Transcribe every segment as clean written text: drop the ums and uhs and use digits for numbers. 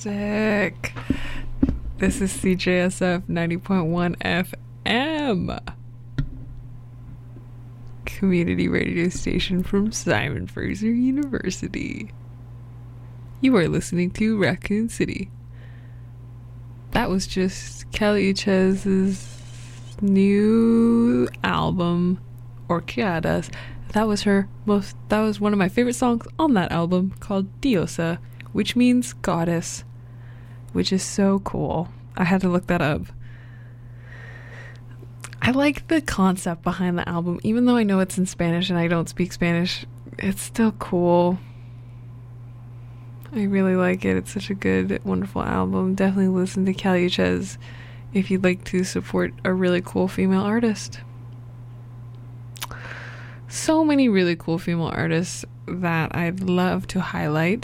Fantastic. This is CJSF 90.1 FM. Community radio station from Simon Fraser University. You are listening to Raccoon City. That was just Kelly Uchez's new album, Orquídeas. That was one of my favorite songs on that album, called Diosa, which means goddess, which is so cool. I had to look that up. I like the concept behind the album, even though I know it's in Spanish and I don't speak Spanish. It's still cool. I really like it. It's such a good, wonderful album. Definitely listen to Kelly Uchez if you'd like to support a really cool female artist. So many really cool female artists that I'd love to highlight.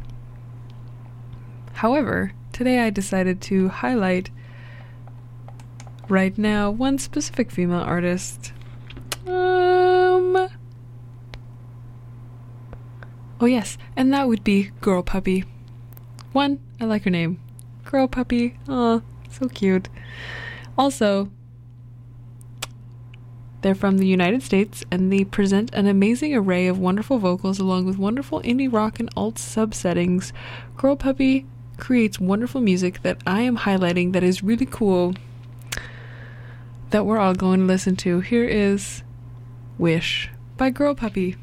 However, today I decided to highlight right now one specific female artist. Oh yes, and that would be Girl Puppy. One, I like her name. Girl Puppy. Aw, so cute. Also, they're from the United States, and they present an amazing array of wonderful vocals along with wonderful indie rock and alt subsettings. Girl Puppy creates wonderful music that I am highlighting that is really cool, that we're all going to listen to. Here is Wish by Girl Puppy.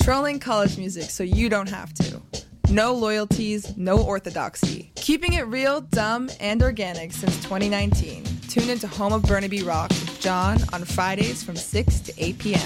Trolling college music so you don't have to. No loyalties, no orthodoxy. Keeping it real, dumb, and organic since 2019. Tune into Home of Burnaby Rock with John on Fridays from 6 to 8 p.m.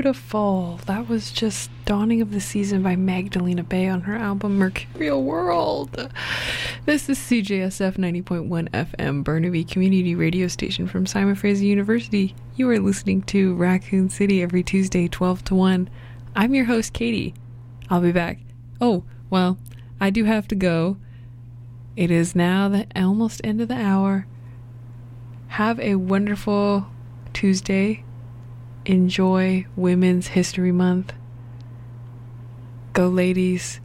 beautiful. That was just Dawning of the Season by Magdalena Bay on her album Mercurial World. This is CJSF 90.1 FM, Burnaby Community Radio Station from Simon Fraser University. You are listening to Raccoon City every Tuesday, 12 to 1. I'm your host, Katie. I'll be back. Oh, well, I do have to go. It is now the almost end of the hour. Have a wonderful Tuesday. Enjoy Women's History Month. Go ladies.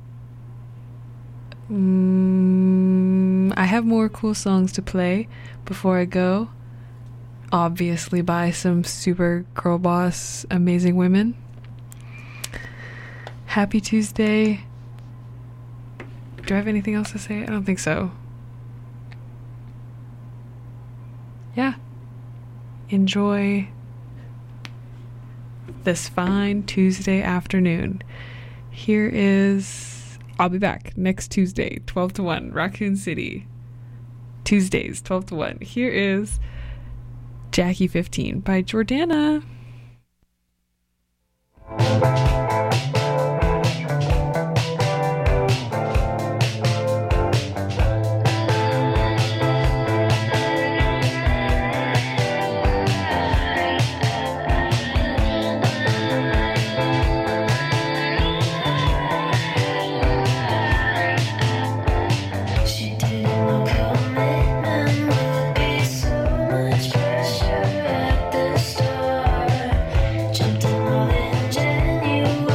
I have more cool songs to play before I go. Obviously by some super girl boss amazing women. Happy Tuesday. Do I have anything else to say? I don't think so. Yeah. Enjoy this fine Tuesday afternoon. Here is... I'll be back next Tuesday, 12 to 1, Raccoon City. Tuesdays, 12 to 1. Here is Jackie 15 by Jordana. Pressure at the start, jumped in love in January.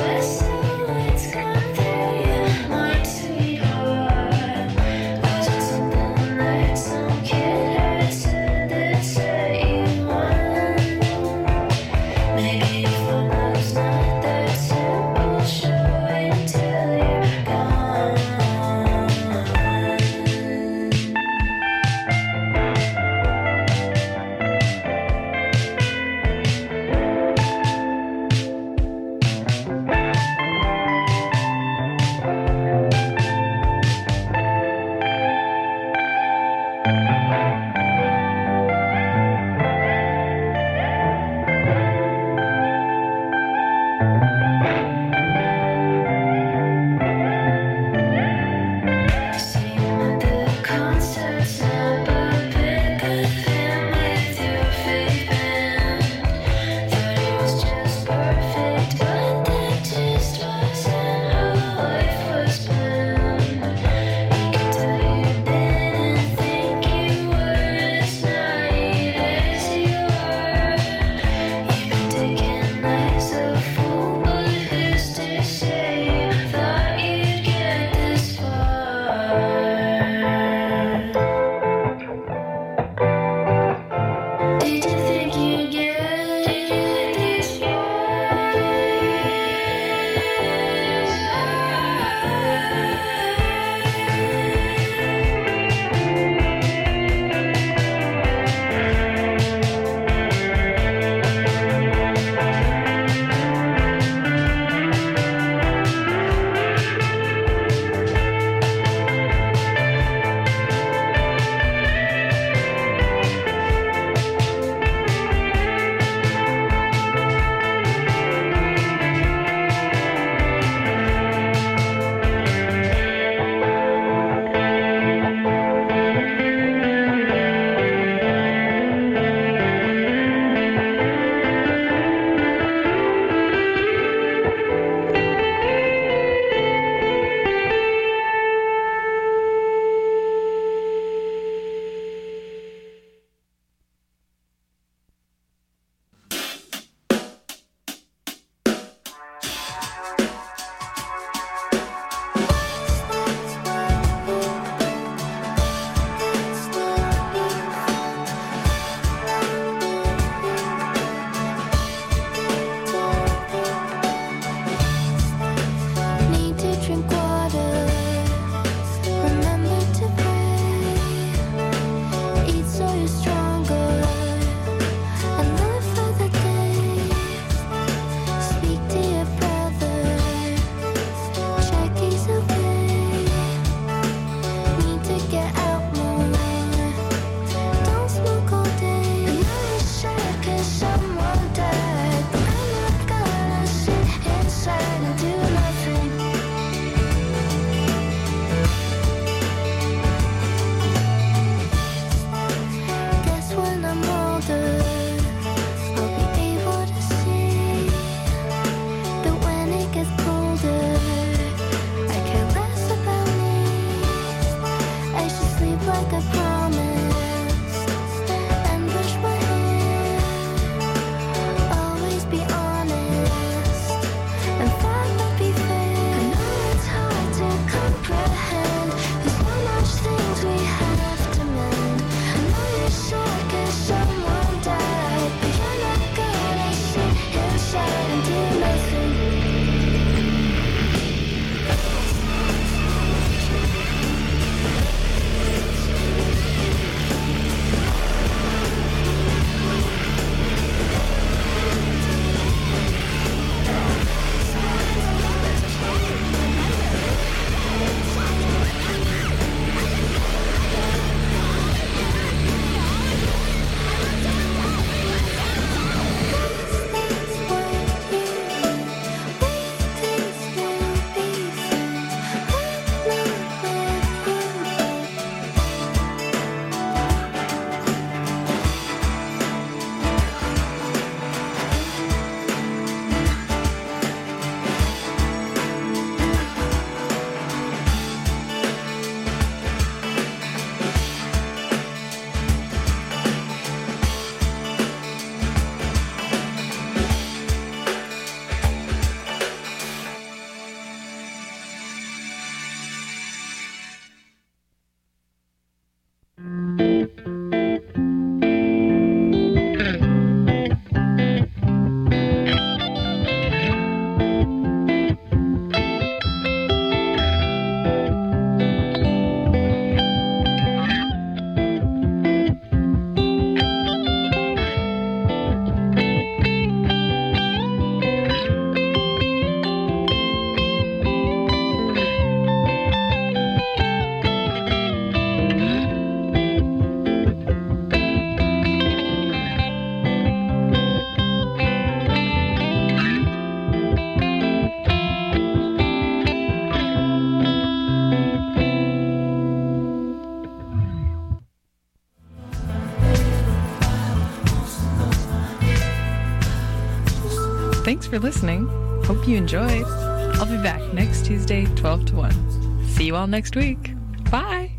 Thanks for listening. Hope you enjoyed. I'll be back next Tuesday, 12 to 1. See you all next week. Bye.